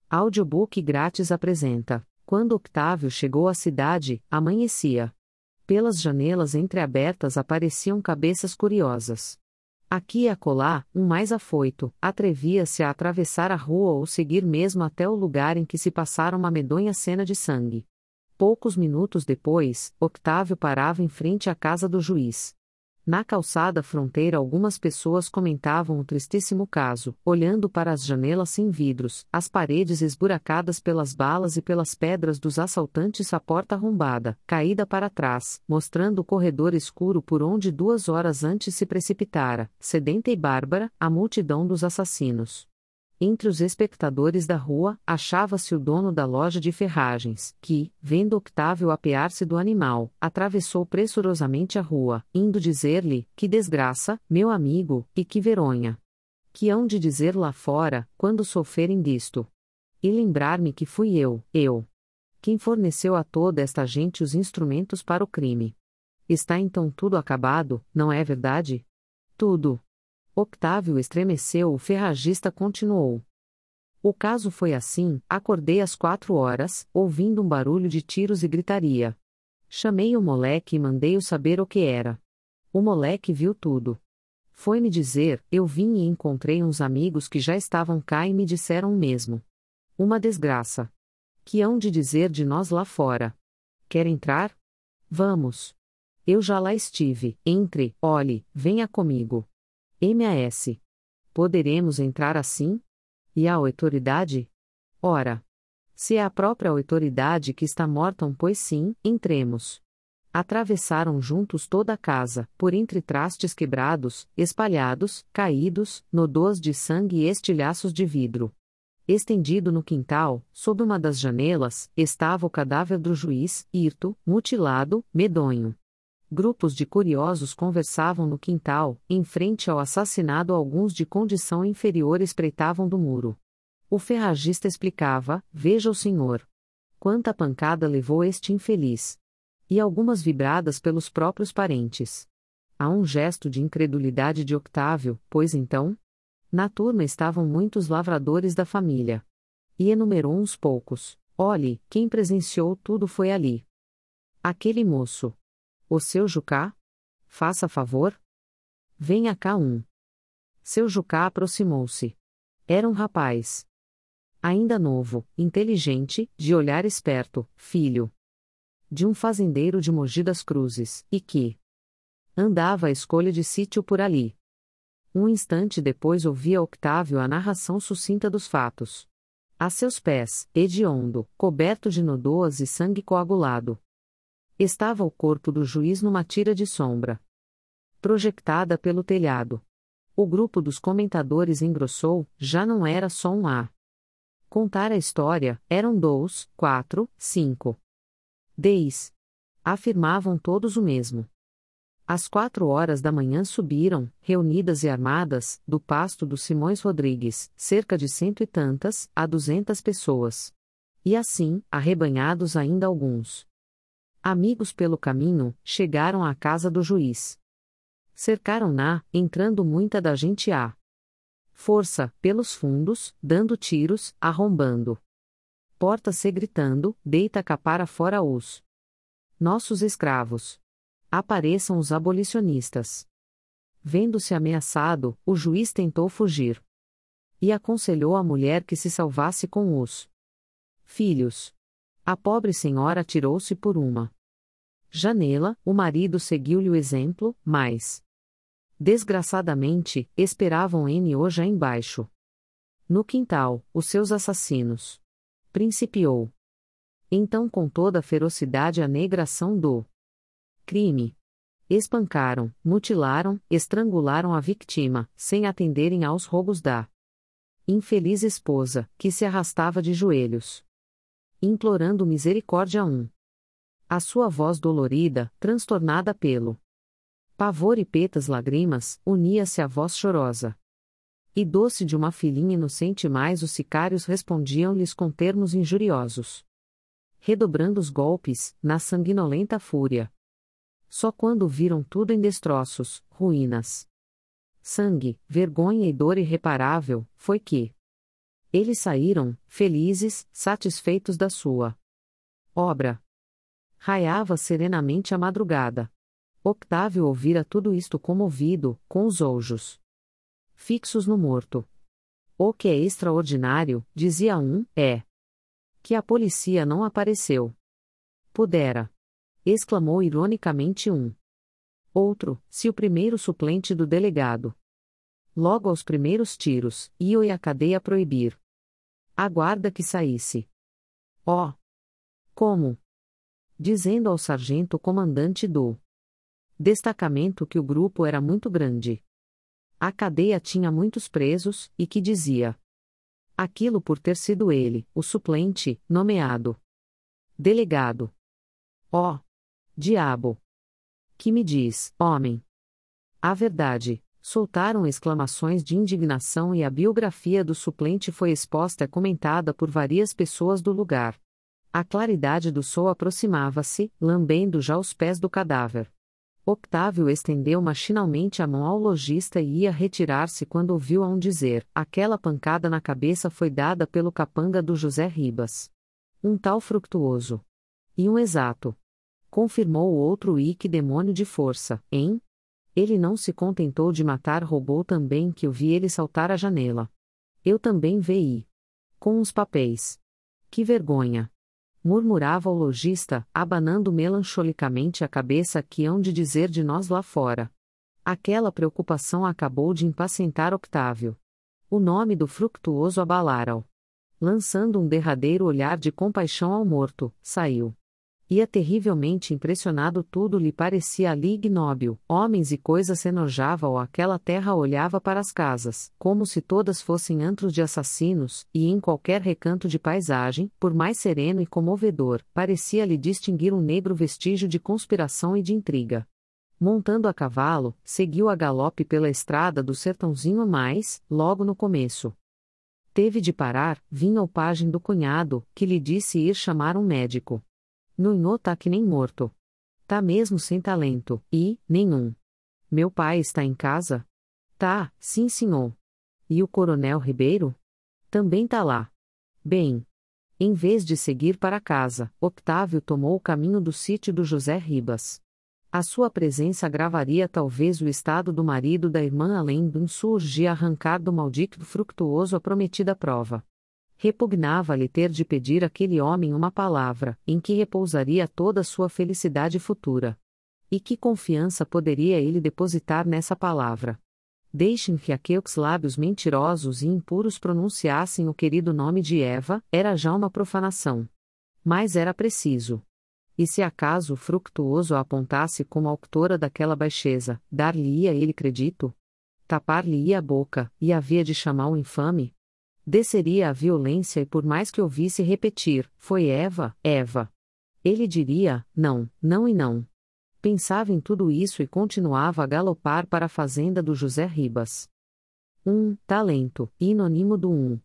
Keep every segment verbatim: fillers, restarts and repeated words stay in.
Audiobook grátis apresenta: Quando Octávio chegou à cidade, amanhecia. Pelas janelas entreabertas apareciam cabeças curiosas. Aqui e acolá, um mais afoito, atrevia-se a atravessar a rua ou seguir mesmo até o lugar em que se passara uma medonha cena de sangue. Poucos minutos depois, Octávio parava em frente à casa do juiz. Na calçada fronteira algumas pessoas comentavam o tristíssimo caso, olhando para as janelas sem vidros, as paredes esburacadas pelas balas e pelas pedras dos assaltantes, a porta arrombada, caída para trás, mostrando o corredor escuro por onde duas horas antes se precipitara, sedenta e bárbara, a multidão dos assassinos. Entre os espectadores da rua, achava-se o dono da loja de ferragens, que, vendo Octávio apear-se do animal, atravessou pressurosamente a rua, indo dizer-lhe: "Que desgraça, meu amigo, e que vergonha! Que hão de dizer lá fora, quando sofrerem disto? E lembrar-me que fui eu, eu, quem forneceu a toda esta gente os instrumentos para o crime. Está então tudo acabado, não é verdade? Tudo." Octávio estremeceu. O ferragista continuou: "O caso foi assim: acordei às quatro horas, ouvindo um barulho de tiros e gritaria. Chamei o moleque e mandei-o saber o que era. O moleque viu tudo. Foi-me dizer, eu vim e encontrei uns amigos que já estavam cá e me disseram o mesmo. Uma desgraça. Que hão de dizer de nós lá fora? Quer entrar? Vamos. Eu já lá estive, entre, olhe, venha comigo. Mas. Poderemos entrar assim? E a autoridade? Ora. Se é a própria autoridade que está morta, pois sim, entremos." Atravessaram juntos toda a casa, por entre trastes quebrados, espalhados, caídos, nódoas de sangue e estilhaços de vidro. Estendido no quintal, sob uma das janelas, estava o cadáver do juiz, hirto, mutilado, medonho. Grupos de curiosos conversavam no quintal, em frente ao assassinado. Alguns de condição inferior espreitavam do muro. O ferragista explicava: "Veja o senhor. Quanta pancada levou este infeliz. E algumas vibradas pelos próprios parentes." Há um gesto de incredulidade de Octávio, pois então? Na turma estavam muitos lavradores da família. E enumerou uns poucos. Olhe, quem presenciou tudo foi ali. Aquele moço. O seu Jucá? Faça favor. Venha cá um. Seu Jucá aproximou-se. Era um rapaz. Ainda novo, inteligente, de olhar esperto, filho de um fazendeiro de Mogi das Cruzes, e que andava à escolha de sítio por ali. Um instante depois ouvia Octávio a narração sucinta dos fatos. A seus pés, hediondo, coberto de nódoas e sangue coagulado, estava o corpo do juiz numa tira de sombra, projectada pelo telhado. O grupo dos comentadores engrossou, já não era só um A. Contar a história, eram dois, quatro, cinco. Dez. Afirmavam todos o mesmo. Às quatro horas da manhã subiram, reunidas e armadas, do pasto do Simões Rodrigues, cerca de cento e tantas, a duzentas pessoas. E assim, arrebanhados ainda alguns amigos pelo caminho, chegaram à casa do juiz. Cercaram-na, entrando muita da gente à força, pelos fundos, dando tiros, arrombando portas e gritando: "Deita cá para fora os nossos escravos! Apareçam os abolicionistas!" Vendo-se ameaçado, o juiz tentou fugir. E aconselhou a mulher que se salvasse com os filhos. A pobre senhora atirou-se por uma janela. O marido seguiu-lhe o exemplo, mas, desgraçadamente, esperavam no já embaixo. No quintal, os seus assassinos. Principiou. Então, com toda a ferocidade, a negração do crime. Espancaram, mutilaram, estrangularam a vítima, sem atenderem aos rogos da infeliz esposa, que se arrastava de joelhos, implorando misericórdia. Um. A sua voz dolorida, transtornada pelo pavor e petas lágrimas, unia-se à voz chorosa e doce de uma filhinha inocente. Mas os sicários respondiam-lhes com termos injuriosos, redobrando os golpes, na sanguinolenta fúria. Só quando viram tudo em destroços, ruínas, sangue, vergonha e dor irreparável, foi que Eles saíram, felizes, satisfeitos da sua obra. Raiava serenamente a madrugada. Octávio ouvira tudo isto comovido, com os olhos fixos no morto. O que é extraordinário, dizia um, é que a polícia não apareceu. Pudera. Exclamou ironicamente um. Outro, se o primeiro suplente do delegado. Logo aos primeiros tiros, ia a cadeia proibir. Aguarda que saísse. Oh! Como? Dizendo ao sargento comandante do destacamento que o grupo era muito grande. A cadeia tinha muitos presos, e que dizia aquilo por ter sido ele, o suplente, nomeado delegado. Oh! Diabo! Que me diz, homem? A verdade. Soltaram exclamações de indignação e a biografia do suplente foi exposta e comentada por várias pessoas do lugar. A claridade do sol aproximava-se, lambendo já os pés do cadáver. Octávio estendeu machinalmente a mão ao lojista e ia retirar-se quando ouviu a um dizer: aquela pancada na cabeça foi dada pelo capanga do José Ribas. Um tal Fructuoso. E um exato. Confirmou o outro e que demônio de força, hein? Ele não se contentou de matar, roubou também, que eu vi ele saltar a janela. Eu também vi. Com os papéis. Que vergonha! Murmurava o lojista, abanando melancolicamente a cabeça, que hão de dizer de nós lá fora. Aquela preocupação acabou de impacientar Octávio. O nome do Fructuoso abalara-o. Lançando um derradeiro olhar de compaixão ao morto, saiu. Ia terrivelmente impressionado, tudo lhe parecia ali ignóbil, homens e coisas se enojavam, aquela terra olhava para as casas, como se todas fossem antros de assassinos, e em qualquer recanto de paisagem, por mais sereno e comovedor, parecia-lhe distinguir um negro vestígio de conspiração e de intriga. Montando a cavalo, seguiu a galope pela estrada do sertãozinho, mais, logo no começo. Teve de parar, vinha o pajem do cunhado, que lhe disse ir chamar um médico. Nunhô tá que nem morto. Tá mesmo sem talento, e, nenhum. Meu pai está em casa? Tá, sim senhor. E o coronel Ribeiro? Também tá lá. Bem. Em vez de seguir para casa, Octávio tomou o caminho do sítio do José Ribas. A sua presença agravaria talvez o estado do marido da irmã, além de um surgir arrancar do maldito Fructuoso a prometida prova. Repugnava-lhe ter de pedir àquele homem uma palavra, em que repousaria toda a sua felicidade futura. E que confiança poderia ele depositar nessa palavra? Deixem que aqueles lábios mentirosos e impuros pronunciassem o querido nome de Eva, era já uma profanação. Mas era preciso. E se acaso o Fructuoso a apontasse como autora daquela baixeza, dar-lhe-ia ele crédito? Tapar-lhe-ia a boca, e havia de chamar o infame? Desceria a violência e por mais que ouvisse repetir, foi Eva, Eva. Ele diria, não, não e não. Pensava em tudo isso e continuava a galopar para a fazenda do José Ribas. um. Talento, inônimo do um.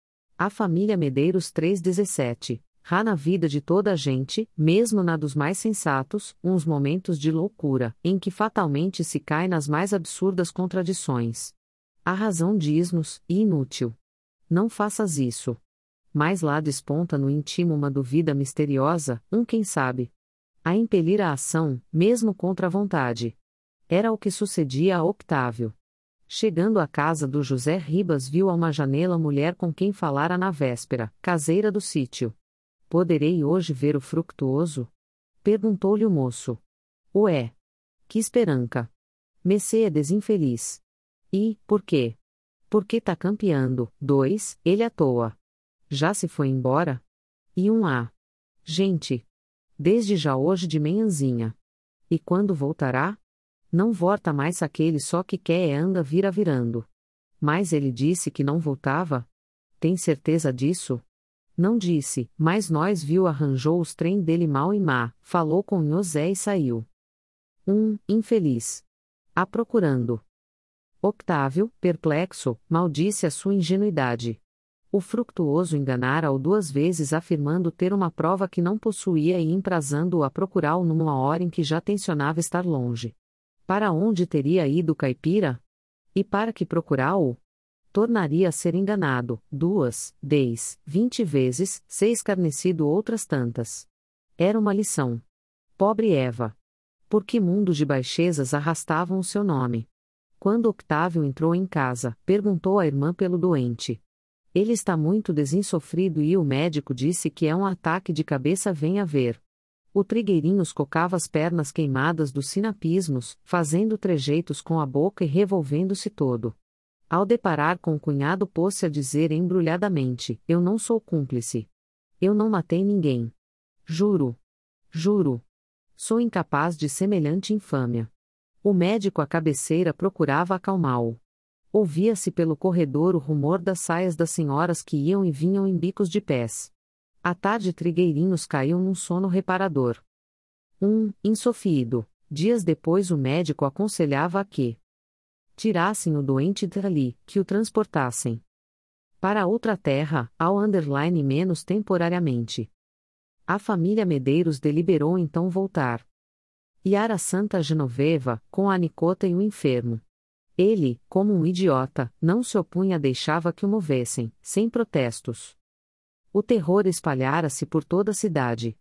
A família Medeiros três dezessete. Há na vida de toda a gente, mesmo na dos mais sensatos, uns momentos de loucura, em que fatalmente se cai nas mais absurdas contradições. A razão diz-nos, inútil. Não faças isso. Mas lá desponta no íntimo uma dúvida misteriosa, um quem sabe. A impelir a ação, mesmo contra a vontade. Era o que sucedia a Octávio. Chegando à casa do José Ribas, viu a uma janela a mulher com quem falara na véspera, caseira do sítio. Poderei hoje ver o Fructuoso? Perguntou-lhe o moço. Ué! Que esperança! Messê é desinfeliz. E, por quê? Porque tá campeando. dois. Ele à toa. Já se foi embora? E um A. Gente! Desde já hoje de manhãzinha. E quando voltará? Não volta mais aquele só que quer é anda vira virando. Mas ele disse que não voltava? Tem certeza disso? Não disse, mas nós viu arranjou os trem dele mal e má, falou com José e saiu. um. Infeliz. A procurando. Octávio, perplexo, maldisse a sua ingenuidade. O Fructuoso enganara-o duas vezes afirmando ter uma prova que não possuía e emprazando-o a procurá-lo numa hora em que já tencionava estar longe. Para onde teria ido o caipira? E para que procurá-o? tornaria a ser enganado, duas, dez, vinte vezes, ser escarnecido outras tantas. Era uma lição. Pobre Eva! Por que mundo de baixezas arrastavam o seu nome? Quando Octávio entrou em casa, perguntou à irmã pelo doente. Ele está muito desinsofrido e o médico disse que é um ataque de cabeça, venha ver. O trigueirinhos cocava as pernas queimadas dos sinapismos, fazendo trejeitos com a boca e revolvendo-se todo. Ao deparar com o cunhado, pôs-se a dizer embrulhadamente: eu não sou cúmplice. Eu não matei ninguém. Juro. Juro. Sou incapaz de semelhante infâmia. O médico à cabeceira procurava acalmá-lo. Ouvia-se pelo corredor o rumor das saias das senhoras que iam e vinham em bicos de pés. À tarde Trigueirinhos caiu num sono reparador. Um, insofrido. Dias depois o médico aconselhava a que tirassem o doente dali, que o transportassem para outra terra, ao underline menos temporariamente. A família Medeiros deliberou então voltar. Iara Santa Genoveva, com a Nicota e o enfermo. Ele, como um idiota, não se opunha, deixava que o movessem, sem protestos. O terror espalhara-se por toda a cidade.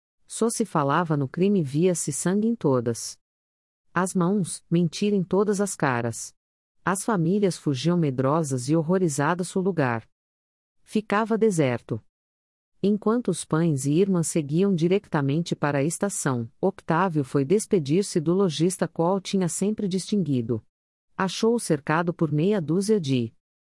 Só se falava no crime, via-se sangue em todas as mãos, mentira em todas as caras. As famílias fugiam medrosas e horrorizadas do lugar. Ficava deserto. Enquanto os pães e irmãs seguiam diretamente para a estação, Octávio foi despedir-se do lojista qual tinha sempre distinguido. Achou-o cercado por meia dúzia de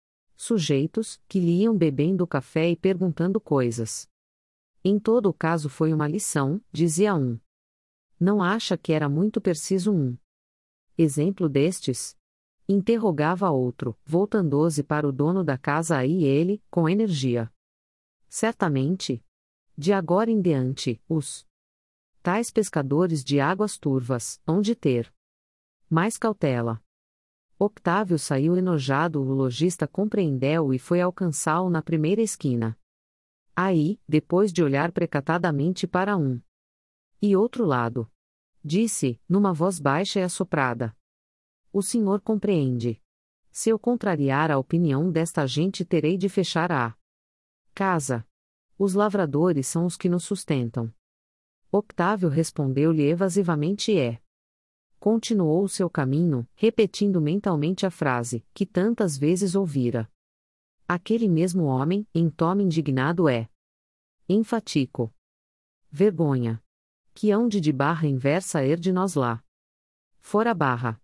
sujeitos, que lhe iam bebendo café e perguntando coisas. Em todo o caso foi uma lição, dizia um. Não acha que era muito preciso um exemplo destes? Interrogava outro, voltando-se para o dono da casa, aí ele, com energia. Certamente. De agora em diante, os tais pescadores de águas turvas hão de ter mais cautela. Octávio saiu enojado, o lojista compreendeu e foi alcançá-lo na primeira esquina. Aí, depois de olhar precatadamente para um e outro lado, disse, numa voz baixa e assoprada: o senhor compreende. Se eu contrariar a opinião desta gente, terei de fechar a casa. Os lavradores são os que nos sustentam. Octávio respondeu-lhe evasivamente e continuou o seu caminho, repetindo mentalmente a frase, que tantas vezes ouvira. Aquele mesmo homem, em tom indignado, é enfático. Vergonha. Que hão de de barra inversa er de nós lá. Fora barra.